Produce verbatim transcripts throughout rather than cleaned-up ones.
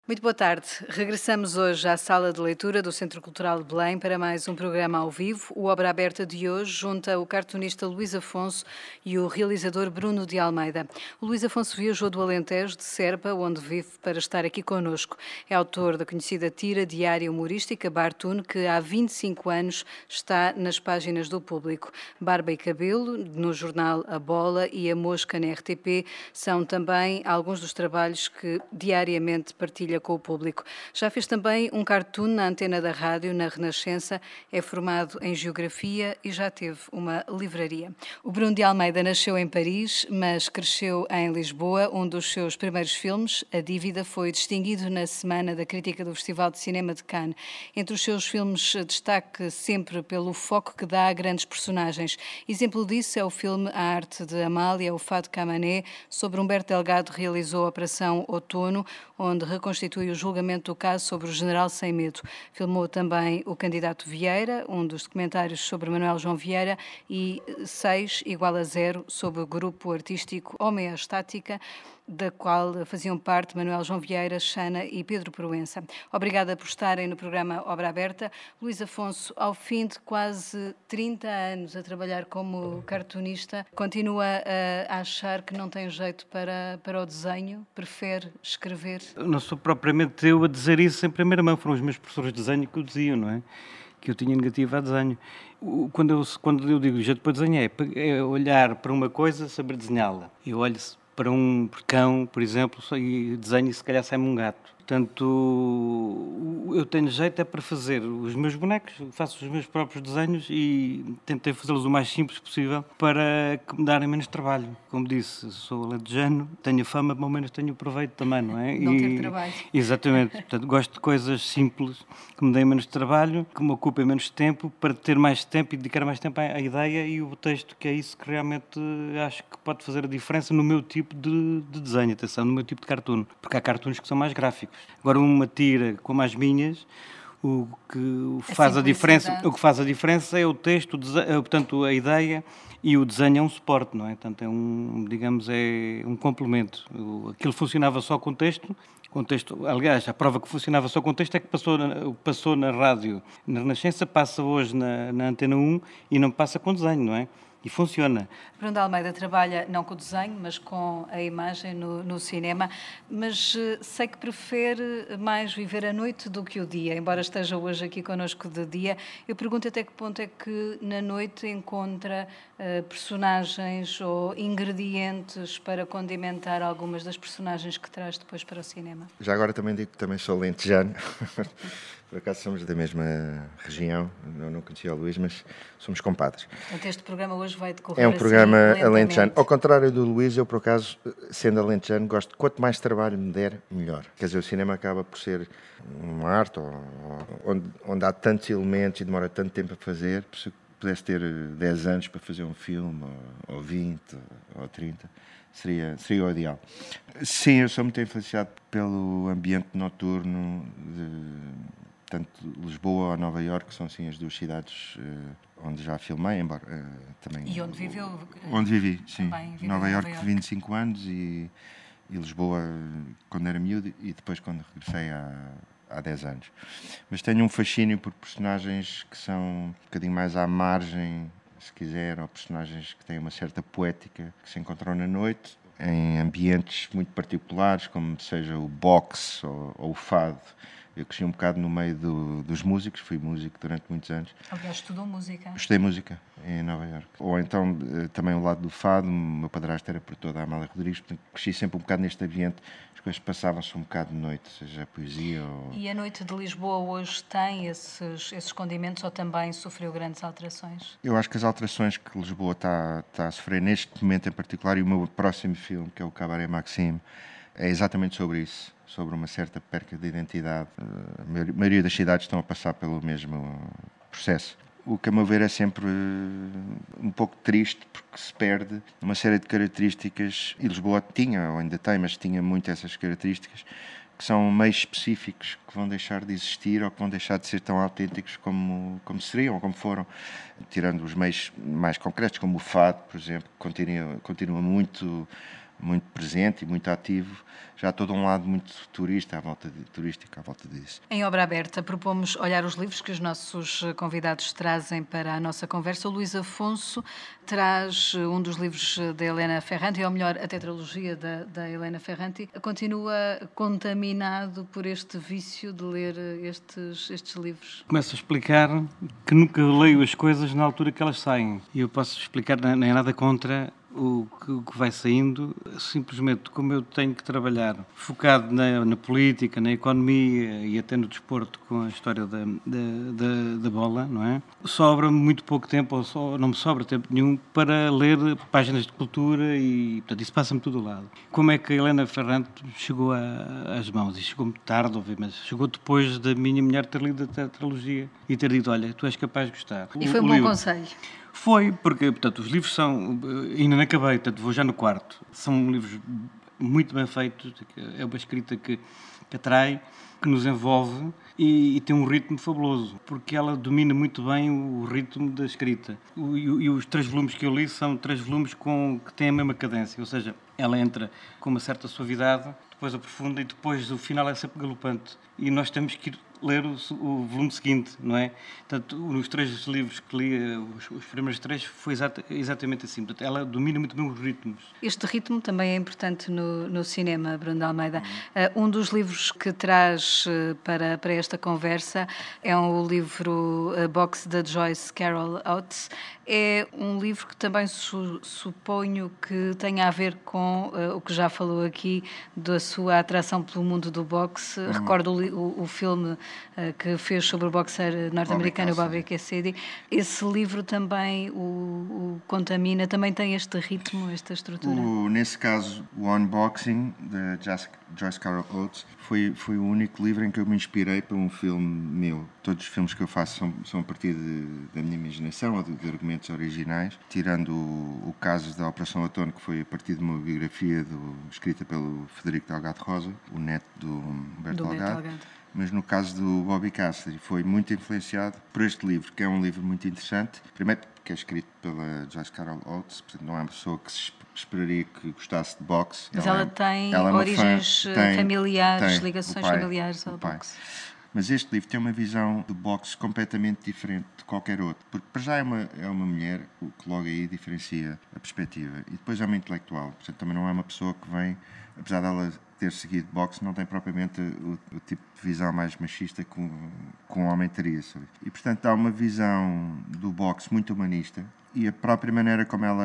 Muito boa tarde. Regressamos hoje à sala de leitura do Centro Cultural de Belém para mais um programa ao vivo. O Obra Aberta de hoje junta o cartunista Luís Afonso e o realizador Bruno de Almeida. O Luís Afonso viajou do Alentejo, de Serpa, onde vive, para estar aqui connosco. É autor da conhecida tira diária humorística Bartune, que há vinte e cinco anos está nas páginas do Público. Barba e Cabelo, no jornal A Bola, e A Mosca, na R T P, são também alguns dos trabalhos que diariamente partilha com o Público. Já fez também um cartoon na antena da rádio, na Renascença, é formado em Geografia e já teve uma livraria. O Bruno de Almeida nasceu em Paris, mas cresceu em Lisboa. Um dos seus primeiros filmes, A Dívida, foi distinguido na Semana da Crítica do Festival de Cinema de Cannes. Entre os seus filmes, destaque sempre pelo foco que dá a grandes personagens. Exemplo disso é o filme A Arte de Amália, o Fado Camané. Sobre Humberto Delgado realizou a Operação Outono, onde reconstitui o julgamento do caso sobre o general Sem Medo. Filmou também O Candidato Vieira, um dos documentários sobre Manuel João Vieira, e seis igual a zero, sobre o grupo artístico Homeostática, da qual faziam parte Manuel João Vieira, Xana e Pedro Proença. Obrigada por estarem no programa Obra Aberta. Luís Afonso, ao fim de quase trinta anos a trabalhar como cartunista, continua a achar que não tem jeito para, para o desenho? Prefere escrever? Não sou propriamente eu a dizer isso em primeira mão, foram os meus professores de desenho que o diziam, não é? Que eu tinha negativa a desenho. Quando eu, quando eu digo jeito para desenhar, é olhar para uma coisa, saber desenhá-la. Eu olho para um cão, por exemplo, e desenho e se calhar sai-me um gato. Portanto, eu tenho jeito é para fazer os meus bonecos, faço os meus próprios desenhos e tentei fazê-los o mais simples possível para que me darem menos trabalho. Como disse, sou alentejano, tenho fama, mas ao menos tenho proveito também, não é? Não e, ter trabalho. Exatamente. Portanto, gosto de coisas simples, que me deem menos trabalho, que me ocupem menos tempo, para ter mais tempo e dedicar mais tempo à ideia e o texto, que é isso que realmente acho que pode fazer a diferença no meu tipo de, de desenho, atenção, no meu tipo de cartoon. Porque há cartoons que são mais gráficos. Agora, uma tira como as minhas, o que faz a, a diferença, o que faz a diferença é o texto, o desenho, portanto, a ideia, e o desenho é um suporte, não é? Portanto, é um, digamos, é um complemento. Aquilo funcionava só com texto, com texto, aliás, a prova que funcionava só com texto é que passou na, passou na rádio, na Renascença, passa hoje na, na Antena um e não passa com desenho, não é? E funciona. Bruno de Almeida trabalha não com o desenho, mas com a imagem no, no cinema, mas uh, sei que prefere mais viver a noite do que o dia, embora esteja hoje aqui connosco de dia. Eu pergunto até que ponto é que na noite encontra uh, personagens ou ingredientes para condimentar algumas das personagens que traz depois para o cinema. Já agora também digo que também sou lentejano. Por acaso somos da mesma região, eu não conhecia o Luís, mas somos compadres. Portanto, este programa hoje vai decorrer É um programa assim, alentejano. Ao contrário do Luís, eu por acaso, sendo alentejano, gosto de quanto mais trabalho me der, melhor. Quer dizer, o cinema acaba por ser uma arte ou, ou, onde, onde há tantos elementos e demora tanto tempo a fazer. Se pudesse ter dez anos para fazer um filme, ou, ou vinte, ou trinta, seria, seria o ideal. Sim, eu sou muito influenciado pelo ambiente noturno de... tanto Lisboa ou Nova Iorque, são assim as duas cidades uh, onde já filmei, embora uh, também... E onde viveu? Onde vivi, sim. Nova Iorque, Iorque, vinte e cinco anos e, e Lisboa quando era miúdo e depois quando regressei há, há dez anos. Mas tenho um fascínio por personagens que são um bocadinho mais à margem, se quiser, ou personagens que têm uma certa poética, que se encontram na noite, em ambientes muito particulares, como seja o boxe ou, ou o fado. Eu cresci um bocado no meio do, dos músicos, fui músico durante muitos anos. Aliás, estudou música. Estudei música em Nova Iorque. Ou então, também o lado do fado, o meu padrasto era produtor da Amália Rodrigues, portanto, cresci sempre um bocado neste ambiente, as coisas passavam-se um bocado de noite, seja a poesia ou... E a noite de Lisboa hoje tem esses, esses condimentos ou também sofreu grandes alterações? Eu acho que as alterações que Lisboa está, está a sofrer neste momento em particular, e o meu próximo filme, que é o Cabaret Maxime, é exatamente sobre isso. Sobre uma certa perca de identidade. A maioria das cidades estão a passar pelo mesmo processo. O que, a meu ver, é sempre um pouco triste, porque se perde uma série de características, e Lisboa tinha, ou ainda tem, mas tinha muito essas características, que são meios específicos que vão deixar de existir ou que vão deixar de ser tão autênticos como, como seriam ou como foram. Tirando os meios mais concretos, como o fado, por exemplo, que continua, continua muito... muito presente e muito ativo, já há todo um lado muito turista à volta de, turístico à volta disso. Em Obra Aberta propomos olhar os livros que os nossos convidados trazem para a nossa conversa. O Luís Afonso traz um dos livros da Elena Ferrante, ou melhor, a tetralogia da, da Elena Ferrante. Continua contaminado por este vício de ler estes, estes livros? Começo a explicar que nunca leio as coisas na altura que elas saem. E eu posso explicar, nem nada contra o que, o que vai saindo, simplesmente como eu tenho que trabalhar focado na, na política, na economia e até no desporto com a história da, da, da, da bola, não é? Sobra-me muito pouco tempo, ou só, não me sobra tempo nenhum para ler páginas de cultura e, portanto, isso passa-me tudo ao lado. Como é que a Elena Ferrante chegou a, às mãos? E chegou-me tarde, obviamente, chegou depois da minha mulher ter lido a tetralogia e ter dito, olha, tu és capaz de gostar. E foi um bom conselho. Foi, porque, portanto, os livros são, ainda não acabei, portanto, vou já no quarto, são livros muito bem feitos, é uma escrita que, que atrai, que nos envolve e, e tem um ritmo fabuloso, porque ela domina muito bem o ritmo da escrita. O, e, e os três volumes que eu li são três volumes com, que têm a mesma cadência, ou seja, ela entra com uma certa suavidade, depois aprofunda e depois o final é sempre galopante. E nós temos que ir ler o, o volume seguinte, não é? Portanto, nos três livros que li, os, os primeiros três, foi exata, exatamente assim. Portanto, ela domina muito bem os ritmos. Este ritmo também é importante no, no cinema, Bruno de Almeida. Uh, um dos livros que traz uh, para, para esta conversa é um, o livro uh, Box da Joyce Carol Oates. É um livro que também su, suponho que tenha a ver com uh, o que já falou aqui da sua atração pelo mundo do boxe. Uhum. Recordo o, o, o filme uh, que fez sobre o boxer norte-americano Bobby Cassidy. Esse livro também o, o contamina, também tem este ritmo, esta estrutura? O, nesse caso, o Unboxing, de Joyce Carol Oates, foi, foi o único livro em que eu me inspirei para um filme meu. Todos os filmes que eu faço são, são a partir de, da minha imaginação ou de, de argumentos originais, tirando o, o caso da Operação Outono, que foi a partir de uma biografia do, escrita pelo Federico Delgado Rosa, o neto do Humberto Delgado. Mas no caso do Bobby Cassidy foi muito influenciado por este livro, que é um livro muito interessante. Primeiro, que é escrito pela Joyce Carol Oates, portanto não é uma pessoa que se esperaria que gostasse de boxe. Mas ela, ela tem ela é origens fã, tem, familiares, tem, ligações pai, familiares ao boxe. Mas este livro tem uma visão de boxe completamente diferente de qualquer outro. Porque, para já, é uma, é uma mulher, o que logo aí diferencia a perspectiva. E depois é uma intelectual. Portanto, também não é uma pessoa que vem, apesar dela ter seguido boxe, não tem propriamente o, o tipo de visão mais machista que um, que um homem teria. Sabe? E, portanto, há uma visão do boxe muito humanista. E a própria maneira como ela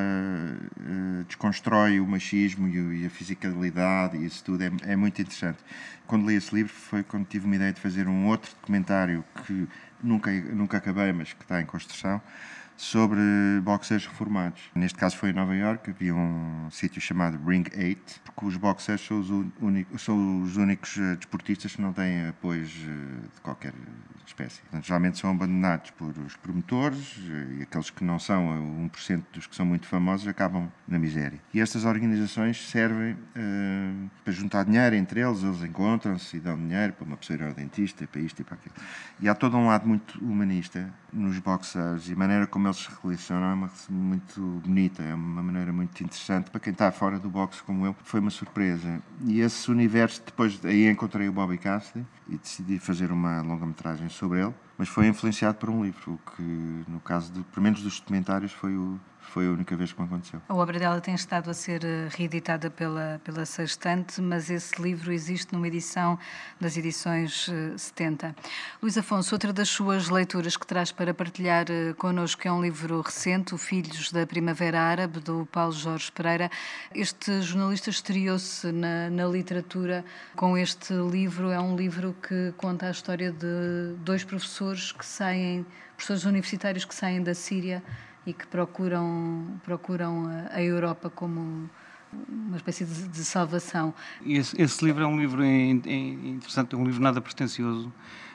uh, desconstrói o machismo e, o, e a fisicalidade e isso tudo é, é muito interessante. Quando li esse livro foi quando tive uma ideia de fazer um outro documentário que nunca, nunca acabei, mas que está em construção, sobre boxers reformados. Neste caso foi em Nova Iorque, havia um sítio chamado Ring oito, porque os boxers são os, únicos, são os únicos desportistas que não têm apoios de qualquer espécie. Portanto, geralmente são abandonados por os promotores e aqueles que não são, um por cento dos que são muito famosos, acabam na miséria. E estas organizações servem uh, para juntar dinheiro entre eles, eles encontram-se e dão dinheiro para uma pessoa ir ao dentista, para isto e para aquilo. E há todo um lado muito humanista nos boxers e a maneira como eles se relacionam é uma, muito bonita, é uma maneira muito interessante. Para quem está fora do boxe como eu, foi uma surpresa. E esse universo, depois aí encontrei o Bobby Cassidy e decidi fazer uma longa-metragem sobre ele, mas foi influenciado por um livro, o que no caso, de, pelo menos dos documentários, foi o Foi a única vez que me aconteceu. A obra dela tem estado a ser reeditada pela, pela Sextante, mas esse livro existe numa edição das edições setenta. Luís Afonso, outra das suas leituras que traz para partilhar connosco é um livro recente, O Filhos da Primavera Árabe, do Paulo Jorge Pereira. Este jornalista estreou-se na, na literatura com este livro. É um livro que conta a história de dois professores que saem, professores universitários que saem da Síria e que procuram, procuram a Europa como uma espécie de, de salvação. Esse, esse livro é um livro interessante, é um livro nada pretencioso,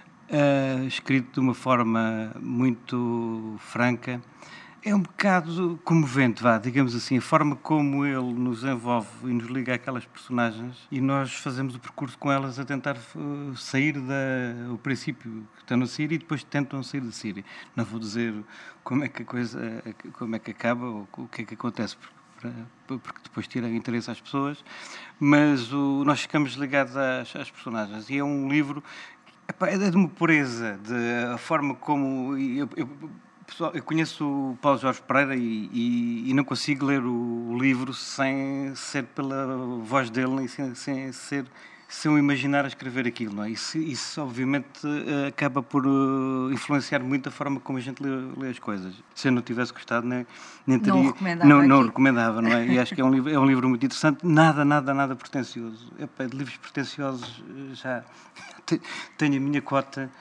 uh, escrito de uma forma muito franca. É um bocado comovente, vá, digamos assim, a forma como ele nos envolve e nos liga àquelas personagens e nós fazemos o percurso com elas a tentar uh, sair da... o princípio que estão na Síria e depois tentam sair da Síria. Não vou dizer como é que a coisa, como é que acaba ou o que é que acontece, porque para, porque depois tira interesse às pessoas, mas o, nós ficamos ligados às, às personagens. E é um livro, epá, é de uma pureza, de a forma como... Eu, eu, pessoal, eu conheço o Paulo Jorge Pereira e, e, e não consigo ler o, o livro sem ser pela voz dele, nem sem, sem ser... sem eu imaginar a escrever aquilo, não é? Isso, isso obviamente acaba por uh, influenciar muito a forma como a gente lê, lê as coisas. Se eu não tivesse gostado, nem, nem teria... Não recomendava Não, não aqui. recomendava, não é? E acho que é um livro, é um livro muito interessante, nada, nada, nada pretencioso. Epá, de livros pretenciosos já tenho a minha cota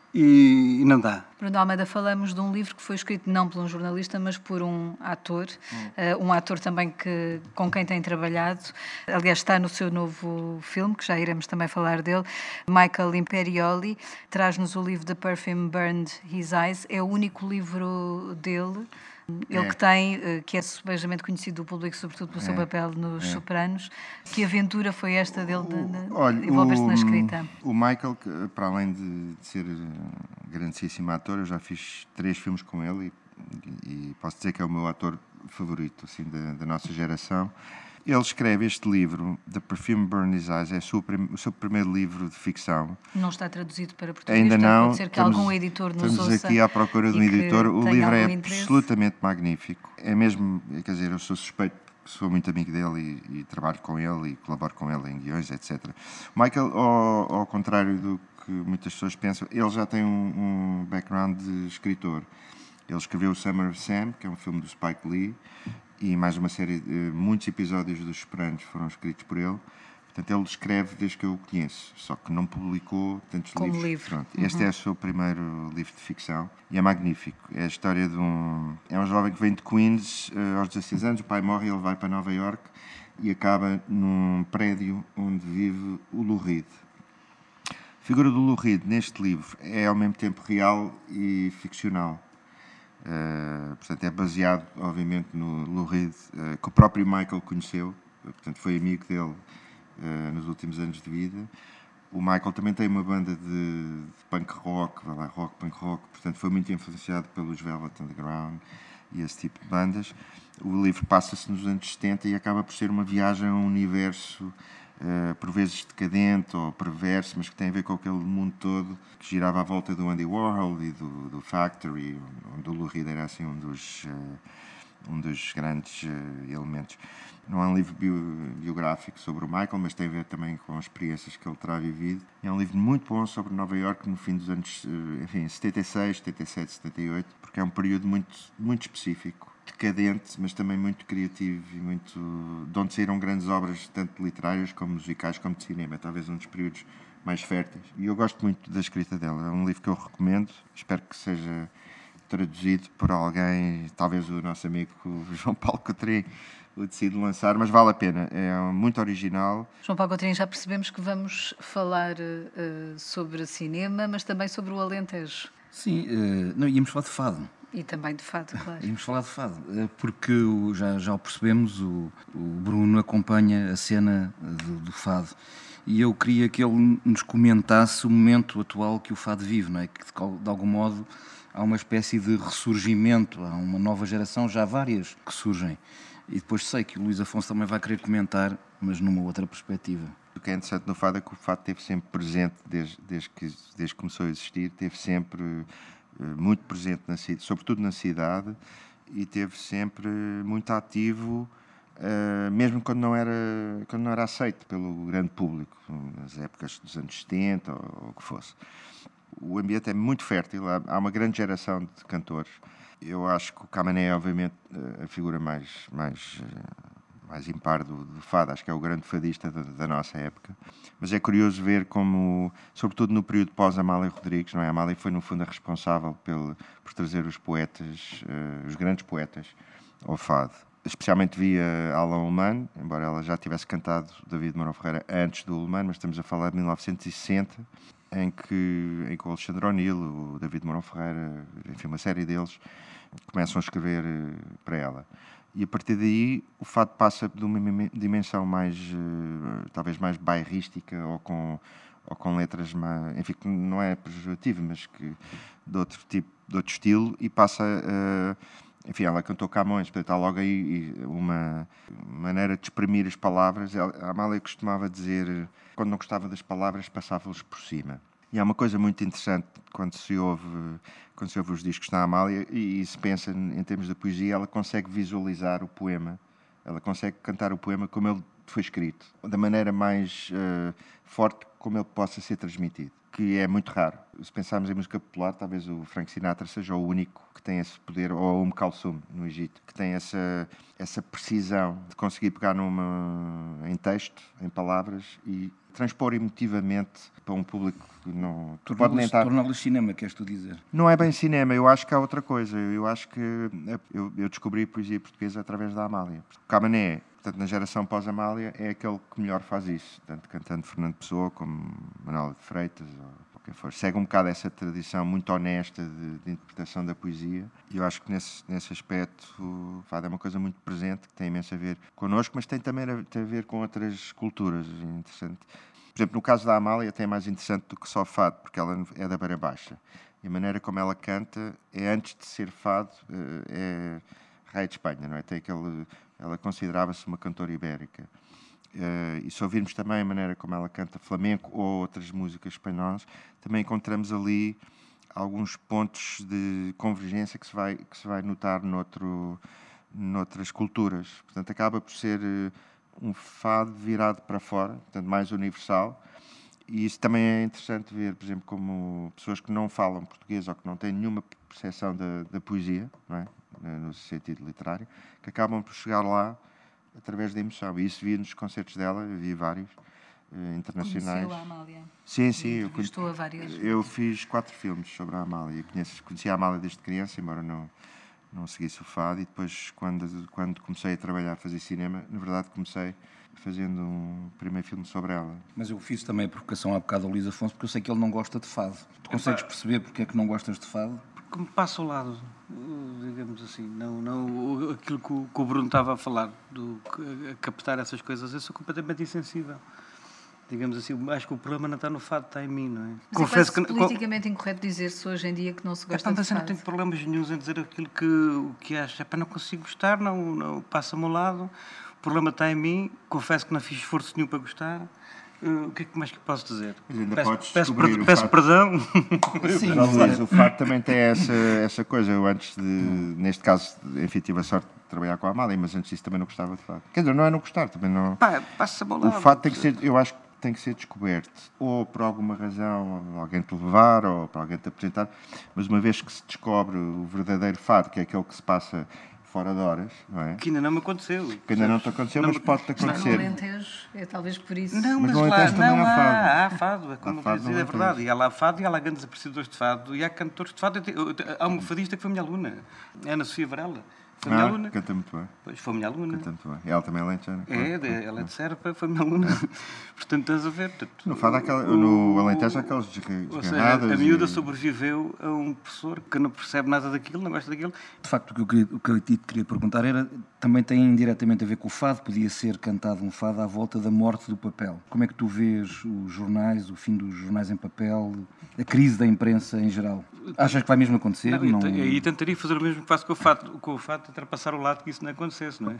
e não dá. Bruno Almeida, falamos de um livro que foi escrito não por um jornalista, mas por um ator, hum. uh, um ator também que, com quem tem trabalhado, aliás está no seu novo filme, que já iremos também falar dele, Michael Imperioli, traz-nos o livro The Perfume Burned His Eyes, é o único livro dele, ele é. que tem, que é subejamente conhecido do público, sobretudo pelo é. seu papel nos é. Sopranos. Que aventura foi esta dele de, de envolver-se na escrita? O Michael, para além de ser grandíssimo ator, eu já fiz três filmes com ele e, e posso dizer que é o meu ator favorito, assim, da, da nossa geração. Ele escreve este livro, The Perfume Burned His Eyes, é o seu, prim, o seu primeiro livro de ficção. Não está traduzido para português, ainda não. Pode ser que estamos, algum editor nos Estamos ouça aqui à procura de um editor. O livro é interesse. absolutamente magnífico. É mesmo, quer dizer, eu sou suspeito, sou muito amigo dele e, e trabalho com ele e colaboro com ele em guiões, etcétera. Michael, ao, ao contrário do que muitas pessoas pensam, ele já tem um, um background de escritor. Ele escreveu o Summer of Sam, que é um filme do Spike Lee, e mais uma série de muitos episódios dos Sopranos foram escritos por ele. Portanto, ele escreve desde que eu o conheço, só que não publicou tantos Como livros. livro. Pronto, uhum. Este é o seu primeiro livro de ficção e é magnífico. É a história de um... É um jovem que vem de Queens uh, aos dezasseis anos, o pai morre e ele vai para Nova Iorque e acaba num prédio onde vive o Lou Reed. A figura do Lou Reed neste livro é ao mesmo tempo real e ficcional. Uh, portanto, é baseado, obviamente, no Lou Reed, uh, que o próprio Michael conheceu, uh, portanto, foi amigo dele uh, nos últimos anos de vida. O Michael também tem uma banda de, de punk rock, vai lá, rock, punk rock, portanto, foi muito influenciado pelos Velvet Underground e esse tipo de bandas. O livro passa-se nos anos setenta e acaba por ser uma viagem a um universo Uh, por vezes decadente ou perverso, mas que tem a ver com aquele mundo todo que girava à volta do Andy Warhol e do, do Factory, onde o Lou Reed era assim um dos, uh, um dos grandes uh, elementos. Não é um livro bio, biográfico sobre o Michael, mas tem a ver também com as experiências que ele terá vivido. É um livro muito bom sobre Nova Iorque no fim dos anos, uh, enfim, setenta e seis, setenta e sete, setenta e oito, porque é um período muito, muito específico, decadente, mas também muito criativo e muito... de onde saíram grandes obras, tanto literárias como musicais, como de cinema. É talvez um dos períodos mais férteis. E eu gosto muito da escrita dela. É um livro que eu recomendo. Espero que seja traduzido por alguém, talvez o nosso amigo o João Paulo Cotrim o decide lançar, mas vale a pena. É muito original. João Paulo Cotrim, já percebemos que vamos falar uh, sobre cinema, mas também sobre o Alentejo. Sim, uh, não, íamos falar de fado. E também de fado, claro. Íamos falar de fado, porque já, já o percebemos, o, o Bruno acompanha a cena do, do fado. E eu queria que ele nos comentasse o momento atual que o fado vive, não é? Que de, de algum modo há uma espécie de ressurgimento, há uma nova geração, já há várias que surgem. E depois sei que o Luís Afonso também vai querer comentar, mas numa outra perspectiva. O que é interessante no fado é que o fado esteve sempre presente, desde, desde, que, desde que começou a existir, esteve sempre... muito presente, na, sobretudo na cidade, e esteve sempre muito ativo, uh, mesmo quando não, era, quando não era aceito pelo grande público, nas épocas dos anos setenta ou, ou o que fosse. O ambiente é muito fértil, há, há uma grande geração de cantores. Eu acho que o Camané é, obviamente, a figura mais, mais, mais impar do, do fado, acho que é o grande fadista da, da nossa época. Mas é curioso ver como, sobretudo no período pós-Amália Rodrigues, não é? A Amália foi, no fundo, a responsável pelo, por trazer os poetas, uh, os grandes poetas, ao fado. Especialmente via Alain Ullmann, embora ela já tivesse cantado David Mourão Ferreira antes do Ullmann, mas estamos a falar de mil novecentos e sessenta, em que, em que o Alexandre O'Neill, o David Mourão Ferreira, enfim, uma série deles, começam a escrever uh, para ela. E a partir daí o fado passa de uma dimensão mais, uh, talvez mais bairrística ou com, ou com letras mais, enfim, que não é pejorativo, mas que de outro tipo, de outro estilo, e passa uh, enfim, ela cantou Camões, portanto há logo aí uma maneira de exprimir as palavras. A Amália costumava dizer, quando não gostava das palavras, passava-lhes por cima. E há uma coisa muito interessante quando se ouve, quando se ouve os discos da Amália e, e se pensa em termos de poesia, ela consegue visualizar o poema, ela consegue cantar o poema como ele foi escrito, da maneira mais uh, forte como ele possa ser transmitido, que é muito raro. Se pensarmos em música popular, talvez o Frank Sinatra seja o único que tem esse poder, ou o Umm Kulthum, no Egito, que tem essa, essa precisão de conseguir pegar numa, em texto, em palavras, e transpor emotivamente para um público que não... Torná-los torná cinema, queres tu dizer? Não é bem cinema, eu acho que há outra coisa. Eu acho que eu, eu descobri a poesia portuguesa através da Amália. O Camané, portanto, na geração pós-Amália, é aquele que melhor faz isso, tanto cantando Fernando Pessoa como Manuel de Freitas, ou quem for. Segue um bocado essa tradição muito honesta de, de interpretação da poesia, e eu acho que nesse, nesse aspecto o fado é uma coisa muito presente, que tem imenso a ver connosco, mas tem também a, tem a ver com outras culturas. É interessante. Por exemplo, no caso da Amália, até é mais interessante do que só fado, porque ela é da Beira Baixa. E a maneira como ela canta é, antes de ser fado, é Raia de Espanha, não é? Tem aquele, ela considerava-se uma cantora ibérica. E se ouvirmos também a maneira como ela canta flamenco ou outras músicas espanholas, também encontramos ali alguns pontos de convergência que se vai, que se vai notar noutro, noutras culturas. Portanto, acaba por ser um fado virado para fora, portanto, mais universal. E isso também é interessante ver, por exemplo, como pessoas que não falam português ou que não têm nenhuma percepção da, da poesia, não é? No sentido literário, que acabam por chegar lá através da emoção. E isso vi nos concertos dela, eu vi vários uh, internacionais. Conheceu a Amália? Sim, sim. Eu, Estou a várias. Eu fiz quatro filmes sobre a Amália. Eu conheço, conheci a Amália desde criança, embora não, não seguisse o fado. E depois, quando, quando comecei a trabalhar, a fazer cinema, na verdade comecei fazendo um primeiro filme sobre ela. Mas eu fiz também a provocação há bocado ao Luís Afonso, porque eu sei que ele não gosta de fado. Tu consegues perceber porque é que não gostas de fado? Porque me passa ao lado, digamos assim, não, não, aquilo que o, que o Bruno estava a falar, do, a captar essas coisas, eu sou completamente insensível. Digamos assim, acho que o problema não está no fado, está em mim, não é? Mas confesso é que politicamente com... incorreto dizer-se hoje em dia que não se gosta de fado. Eu não tenho problemas nenhums em dizer aquilo que, o que acho. É para não consigo gostar, não, não passa-me ao lado. O problema está em mim, confesso que não fiz esforço nenhum para gostar. Uh, o que é que mais que posso dizer? Mas ainda peço, podes peço, descobrir per, o peço fato. perdão. Sim, não, mas o fato também tem essa, essa coisa. Eu antes de, neste caso, enfim, tive a sorte de trabalhar com a Amália, mas antes disso também não gostava de fato. Quer dizer, não é não gostar, também não... Pá, passa-me ao lado. O fato tem que ser, eu acho que tem que ser descoberto, ou por alguma razão alguém te levar, ou para alguém te apresentar, mas uma vez que se descobre o verdadeiro fado, que é aquele que se passa fora de horas, não é? Que ainda não me aconteceu. Que ainda não te aconteceu, não, mas pode-te acontecer. Mas no Alentejo é talvez por isso. Não, mas, mas no lá, não há fado. Há, há fado, é como há fado dizer, é verdade. E há lá fado, e há lá grandes apreciadores de fado, e há cantores de fado. Há uma fadista que foi minha aluna, Ana Sofia Varela. Foi minha ah, aluna. Canta muito bem. Pois, foi minha aluna. Canta muito bem. E ela também é alentejana. É, claro. ela é de Serpa, foi minha aluna. Portanto, estás a ver. No fado, aquela, no Alentejo, há aquelas desgarradas. Ou seja, a miúda e... sobreviveu a um professor que não percebe nada daquilo, não gosta daquilo. De facto, o que eu, queria, o que eu te queria perguntar era, também tem indiretamente a ver com o fado, podia ser cantado um fado à volta da morte do papel. Como é que tu vês os jornais, o fim dos jornais em papel, a crise da imprensa em geral? Achas que vai mesmo acontecer? Não, não... E tentaria fazer o mesmo que faço com o fado, com o fado, tentar passar o lado que isso não acontecesse, não é?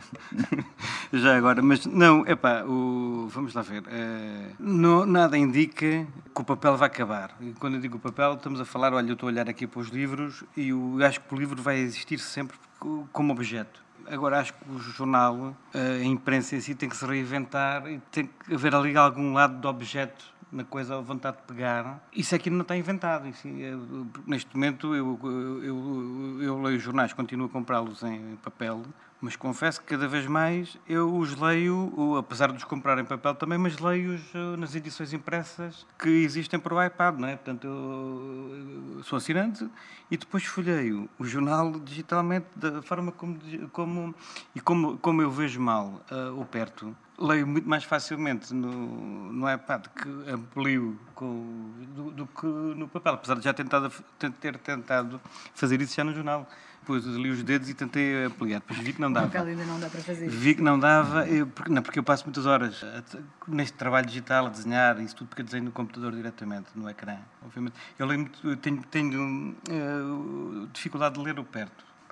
Já agora, mas não, é pá, o, vamos lá ver, é, não, nada indica que o papel vai acabar. E quando eu digo o papel, estamos a falar, olha, eu estou a olhar aqui para os livros e eu acho que o livro vai existir sempre como objeto. Agora, acho que o jornal, a imprensa em si, tem que se reinventar e tem que haver ali algum lado do objeto na coisa, a vontade de pegar. Isso aqui não está inventado. Isso, eu, neste momento, eu, eu, eu, eu leio jornais, continuo a comprá-los em papel, mas confesso que cada vez mais eu os leio, apesar de os comprar em papel também, mas leio-os nas edições impressas que existem para o iPad, não é? Portanto, eu, eu sou assinante e depois folheio o jornal digitalmente da forma como, como, e como, como eu vejo mal uh, ou perto. Leio muito mais facilmente no, no iPad, que amplio com, do, do que no papel, apesar de já tentado, ter tentado fazer isso já no jornal. Depois li os dedos e tentei ampliar, depois vi que não dava. O papel ainda não dá para fazer. Vi que não dava, eu, porque, não, porque eu passo muitas horas neste trabalho digital a desenhar, isso tudo porque eu desenho no computador diretamente, no ecrã, obviamente. Eu, leio muito, eu tenho, tenho uh, dificuldade de ler o perto.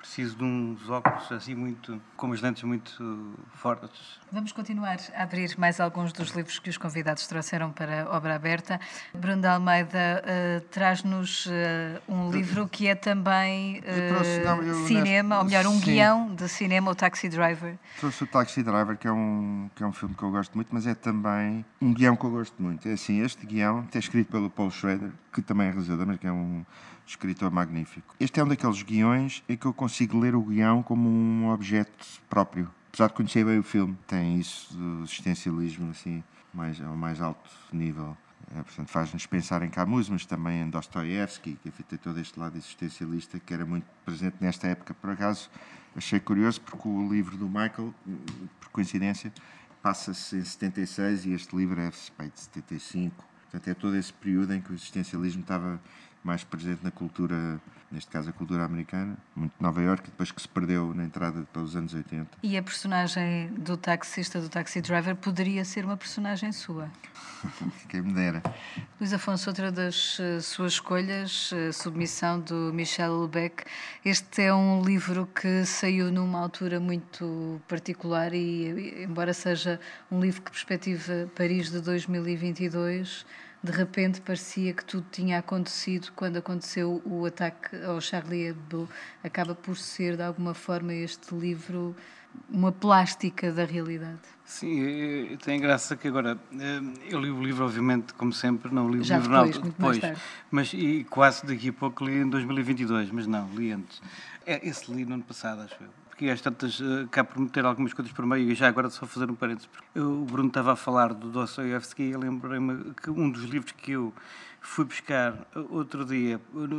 preciso de uns óculos assim muito, com umas lentes muito fortes. Vamos continuar a abrir mais alguns dos livros que os convidados trouxeram para a Obra Aberta. Bruno de Almeida uh, traz-nos uh, um livro que é também uh, trouxe, não, eu, cinema, ou melhor, um sim. guião de cinema, o Taxi Driver. Trouxe o Taxi Driver, que é, um, que é um filme que eu gosto muito, mas é também um guião que eu gosto muito. É assim, este guião é escrito pelo Paul Schrader, que também é realizador, mas que é um escritor magnífico. Este é um daqueles guiões em que eu consigo ler o guião como um objeto próprio. Apesar de conhecer bem o filme, tem isso do existencialismo assim, mais, ao mais alto nível. É, portanto, faz-nos pensar em Camus, mas também em Dostoiévski, que tem todo este lado existencialista que era muito presente nesta época. Por acaso, achei curioso porque o livro do Michael, por coincidência, passa-se em setenta e seis e este livro é de setenta e cinco. Portanto, é todo esse período em que o existencialismo estava mais presente na cultura, neste caso a cultura americana, muito de Nova Iorque, depois que se perdeu na entrada para os anos oitenta. E a personagem do taxista, do Taxi Driver, poderia ser uma personagem sua? Quem me dera. Luís Afonso, outra das uh, suas escolhas, uh, Submissão, do Michel Houellebecq. Este é um livro que saiu numa altura muito particular e, embora seja um livro que perspectiva Paris de dois mil e vinte e dois, de repente parecia que tudo tinha acontecido quando aconteceu o ataque ao Charlie Hebdo. Acaba por ser, de alguma forma, este livro uma plástica da realidade. Sim, tem graça que agora, eu li o livro, obviamente, como sempre, não li o Já livro depois, não, muito depois, mais tarde. Mas e quase daqui a pouco li em dois mil e vinte e dois, mas não, li antes. É, esse li no ano passado, acho eu. Porque às tantas, cá por meter algumas coisas por meio, e já agora só fazer um parênteses. Eu, o Bruno estava a falar do Dostoiévski e eu lembrei-me que um dos livros que eu fui buscar outro dia,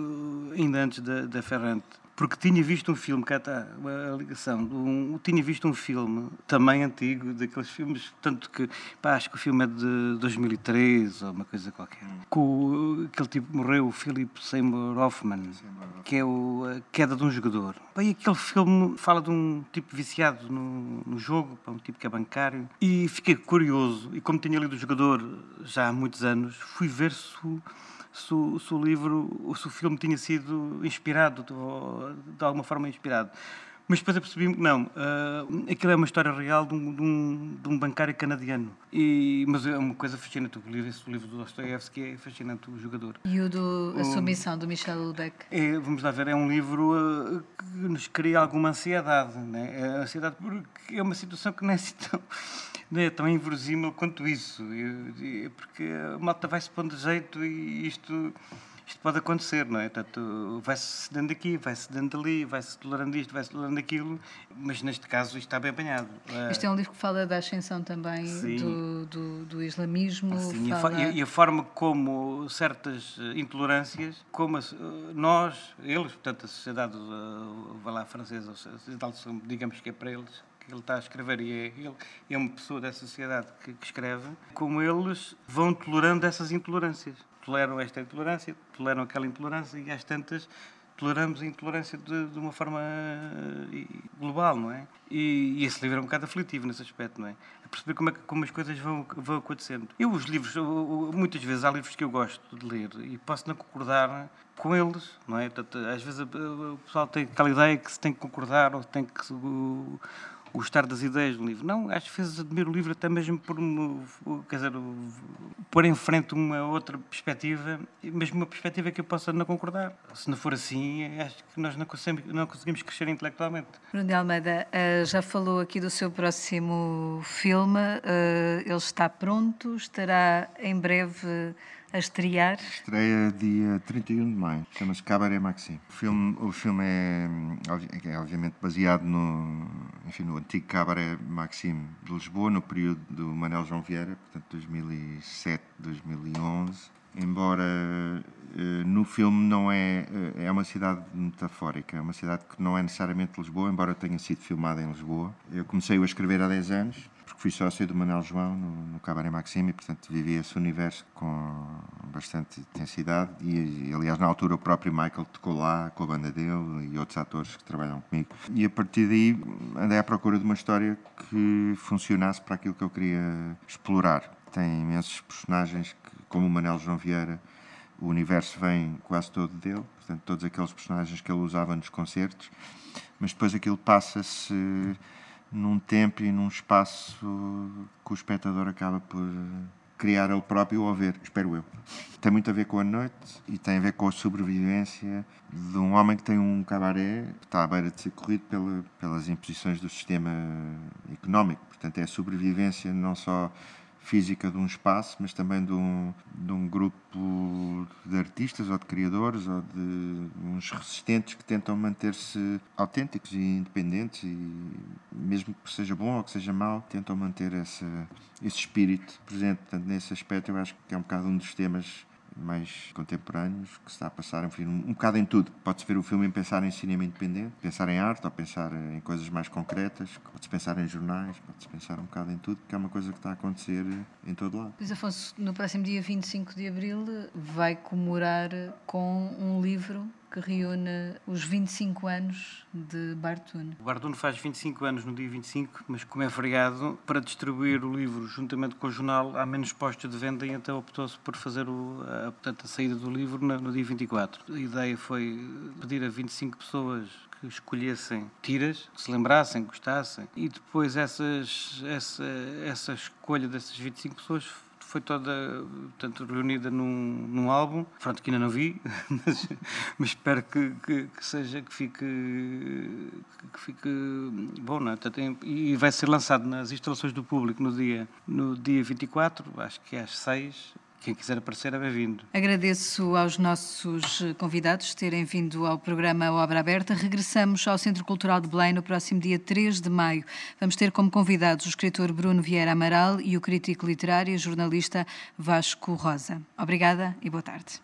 ainda antes da, da Ferrante, porque tinha visto um filme, cá está a ligação, um, tinha visto um filme também antigo, daqueles filmes, tanto que, pá, acho que o filme é de dois mil e treze ou uma coisa qualquer, hum. com aquele tipo morreu, o Philip Seymour Hoffman, que é o, a queda de um jogador. Bem, aquele filme fala de um tipo viciado no, no jogo, um tipo que é bancário, e fiquei curioso, e como tinha lido o jogador já há muitos anos, fui ver se o Se o, se o livro, se o filme tinha sido inspirado, de, de alguma forma inspirado. Mas depois eu percebi-me que não. Uh, aquilo é uma história real de um, de um, de um bancário canadiano. E, mas é uma coisa fascinante. O livro, esse livro do Dostoiévski é fascinante, o jogador. E o do A Submissão, do Michel Houellebecq? É, vamos lá ver, é um livro uh, que nos cria alguma ansiedade. Né? É ansiedade porque é uma situação que não é assim tão... Não é tão inverosímil quanto isso, porque a malta vai-se pondo de jeito e isto, isto pode acontecer, não é? Portanto, vai-se cedendo aqui, vai-se cedendo ali, vai-se tolerando isto, vai-se tolerando aquilo, mas neste caso isto está bem apanhado. Este é um livro que fala da ascensão também do, do, do islamismo. Sim, fala... e, a, e a forma como certas intolerâncias, como a, nós, eles, portanto a sociedade, vai lá, francesa, a sociedade, digamos que é para eles, que ele está a escrever, e é, ele é uma pessoa dessa sociedade que, que escreve, como eles vão tolerando essas intolerâncias. Toleram esta intolerância, toleram aquela intolerância e às tantas toleramos a intolerância de, de uma forma global, não é? E, e esse livro é um bocado aflitivo nesse aspecto, não é? A perceber como, é que, como as coisas vão, vão acontecendo. Eu, os livros, eu, muitas vezes há livros que eu gosto de ler e posso não concordar com eles, não é? Portanto, às vezes o pessoal tem aquela ideia que se tem que concordar ou tem que... O, gostar das ideias do livro. Não, às vezes admiro o livro até mesmo por, quer dizer, pôr em frente uma outra perspectiva, mesmo uma perspectiva que eu possa não concordar. Se não for assim, acho que nós não conseguimos, não conseguimos crescer intelectualmente. Bruno de Almeida, já falou aqui do seu próximo filme, ele está pronto, estará em breve a estrear? Estreia dia trinta e um de maio, chama-se Cabaret Maxime. O filme, o filme é, é obviamente baseado no, enfim, no antigo Cabaret Maxime de Lisboa, no período do Manuel João Vieira, portanto dois mil e sete, dois mil e onze. Embora no filme não é, é uma cidade metafórica, é uma cidade que não é necessariamente Lisboa, embora tenha sido filmada em Lisboa. Eu comecei a escrever há dez anos, porque fui sócio do Manuel João no, no Cabaret Maxime e, portanto, vivi esse universo com bastante intensidade e, aliás, na altura o próprio Michael tocou lá com a banda dele e outros atores que trabalham comigo. E, a partir daí, andei à procura de uma história que funcionasse para aquilo que eu queria explorar. Tem imensos personagens, que, como o Manuel João Vieira, o universo vem quase todo dele, portanto, todos aqueles personagens que ele usava nos concertos, mas depois aquilo passa-se num tempo e num espaço que o espectador acaba por criar ele próprio ao ver, espero eu. Tem muito a ver com a noite e tem a ver com a sobrevivência de um homem que tem um cabaré que está à beira de ser corrido pela, pelas imposições do sistema económico. Portanto, é a sobrevivência não só física de um espaço, mas também de um, de um grupo de artistas ou de criadores ou de uns resistentes que tentam manter-se autênticos e independentes e, mesmo que seja bom ou que seja mau, tentam manter essa, esse espírito presente. Portanto, nesse aspecto eu acho que é um bocado um dos temas mais contemporâneos que se está a passar, enfim, um, um bocado em tudo. Pode-se ver o filme e pensar em cinema independente, pensar em arte ou pensar em coisas mais concretas, pode-se pensar em jornais, pode-se pensar um bocado em tudo, que é uma coisa que está a acontecer em todo lado. Luís Afonso, no próximo dia vinte e cinco de abril vai comemorar com um livro que reúne os vinte e cinco anos de Bartuno. O Bartuno faz vinte e cinco anos no dia vinte e cinco, mas como é feriado, para distribuir o livro juntamente com o jornal, há menos postos de venda e então optou-se por fazer o, a, portanto, a saída do livro no, no dia vinte e quatro. A ideia foi pedir a vinte e cinco pessoas que escolhessem tiras, que se lembrassem, que gostassem, e depois essas, essa, essa escolha dessas vinte e cinco pessoas foi toda, portanto, reunida num, num álbum, pronto, que ainda não vi, mas, mas espero que, que, que seja, que fique, que fique bom, não é? Portanto, e vai ser lançado nas instalações do público no dia, no dia vinte e quatro, acho que é às seis. Quem quiser aparecer é bem-vindo. Agradeço aos nossos convidados terem vindo ao programa Obra Aberta. Regressamos ao Centro Cultural de Belém no próximo dia três de maio. Vamos ter como convidados o escritor Bruno Vieira Amaral e o crítico literário e jornalista Vasco Rosa. Obrigada e boa tarde.